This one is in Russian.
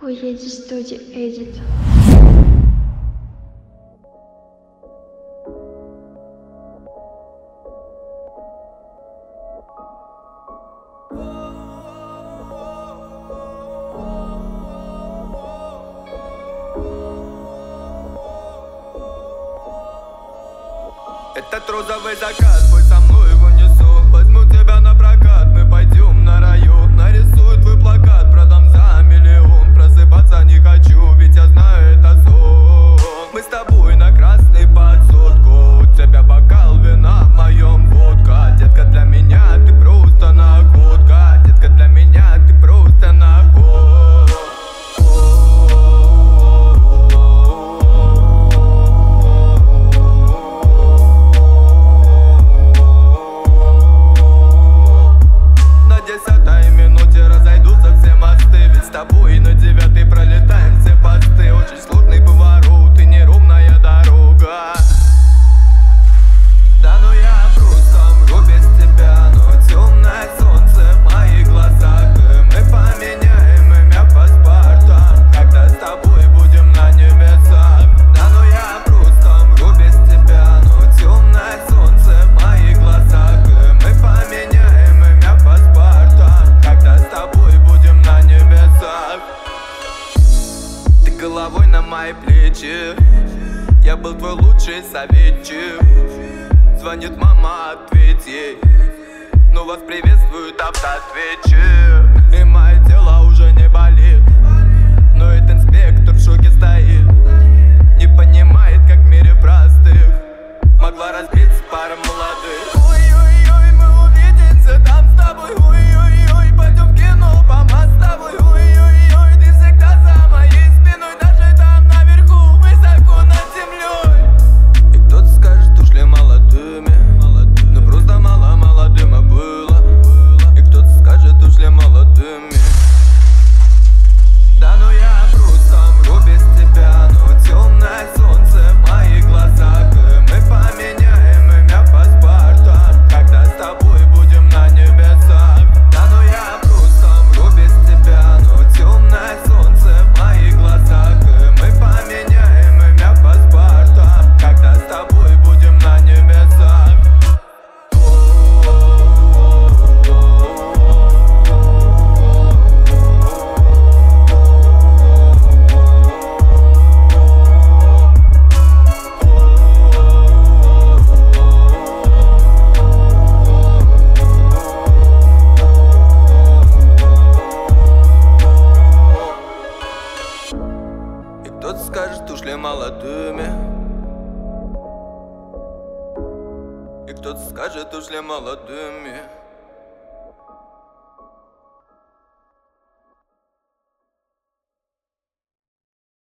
Уедет студия Edit. Этот розовый закат, пусть со мной его несу. Возьму тебя на прокат, мы пойдем на район. Нарисую твой плакат, продам за миллион. Просыпаться не хочу, ведь я знаю, это сон. Мы с тобой на красный подсотку. У тебя бокал вина, в моем водка. Детка, для меня ты просто находка. Детка, для меня ты просто находка. С тобой на 9-й пролетаем все посты. Очень сложный поворот и неровная дорога. Да ну я просто мру без тебя, но темное солнце в моих глазах. И мы поменяем имя паспорта, когда с тобой будем на небесах. Да ну я просто мру без тебя, но темное солнце в моих глазах. И мы поменяем имя паспорта, когда с тобой будем на небесах. Ты головой на мои плечи, я был твой лучший советчик. Звонит мама, ответь ей, ну вас приветствует автоответчик. И мое тело уже не болит, но этот инспектор в шоке стоит. Не понимает, как в мире простых могла разбиться пара молодых. Ой-ой-ой, мы увидимся там с тобой. Ой-ой-ой, пойдем в кино по мостовой. Ой-ой-ой, ты всегда за моей спиной, даже там наверху, высоко над землей. И кто-то скажет, ушли молодыми, но просто мало дыма было. И кто-то скажет, ушли молодыми. Да ну я просто мру без тебя, но темное солнце в моих глазах. И мы поменяем имя паспорта, когда с тобой будем на небесах. Да ну я просто мру без тебя, но темное солнце в моих глазах. И мы поменяем имя паспорта, когда с тобой будем на небесах. И кто-то скажет, ушли молодыми. И кто-то скажет, ушли молодыми.